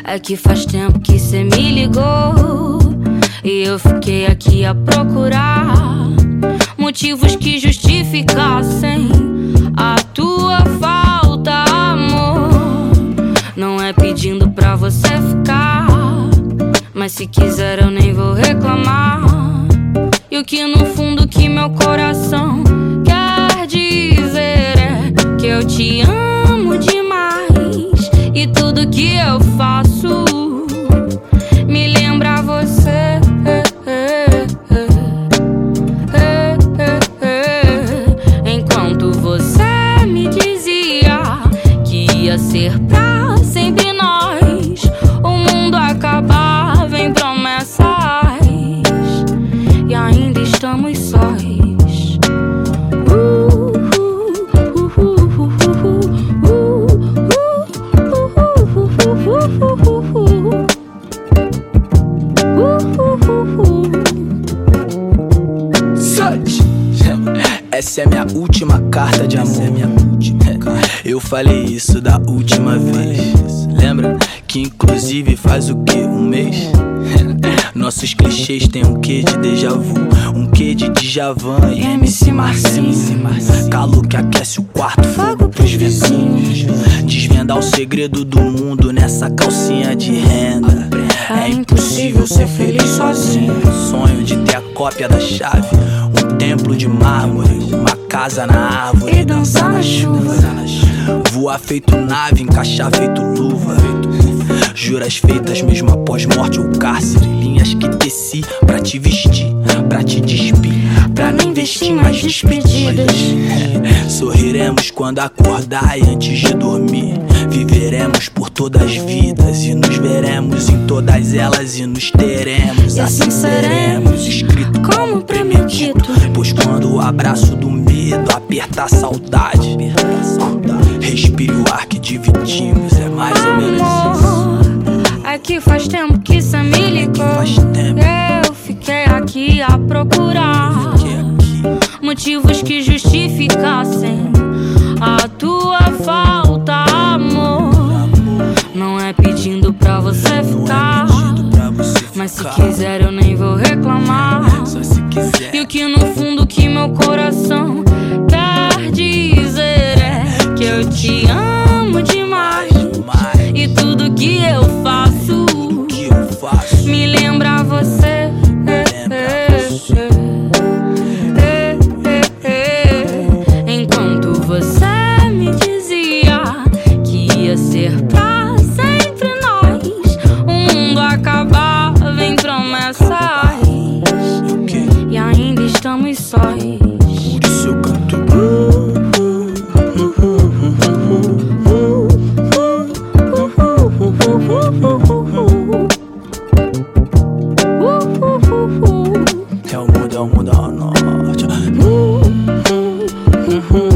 É que faz tempo que cê me ligou e eu fiquei aqui a procurar motivos que justificassem a tua falta, amor. Não é pedindo pra você ficar, mas se quiser eu nem vou reclamar. E o que no fundo que meu coração quer dizer é que eu te amo demais, e tudo que eu faço me lembra você. Enquanto você me dizia que ia ser pra sempre nós, o mundo acabava em promessas e ainda estamos sós. Essa é minha última carta de amor. Eu falei isso da última vez. Lembra? Que inclusive faz o que? Um mês? Nossos clichês tem um quê de déjà vu, um quê de Djavan e MC Marcinho. Calor que aquece o quarto, fogo pros vizinhos. Desvendar o segredo do mundo nessa calcinha de renda. É impossível ser feliz sozinho. Sonho de ter a cópia da chave, um templo de mármore, uma casa na árvore e dançar na chuva. Voar feito nave, encaixar feito luva. Juras feitas mesmo após morte ou cárcere. Linhas que teci pra te vestir, pra te despir, pra não investir nas despedidas. Sorriremos quando acordar e antes de dormir. Viveremos por todas as vidas e nos veremos em todas elas e nos teremos. E assim seremos, escrito como premedito. Pois quando o abraço do medo apertar a saudade, respire o ar que dividimos. É mais ou menos isso. É que faz tempo que cê me ligou, eu fiquei aqui a procurar motivos que justificassem a tua falta, amor. Não é pedindo pra você ficar, mas se quiser eu nem vou reclamar. E o que no fundo que meu coração quer dizer é que eu te amo demais, e tudo que eu faço me lembra você. Enquanto você me dizia que ia ser pra sempre nós, o mundo acabava em promessas e ainda estamos sós. Por isso eu canto. É o mundo ao norte.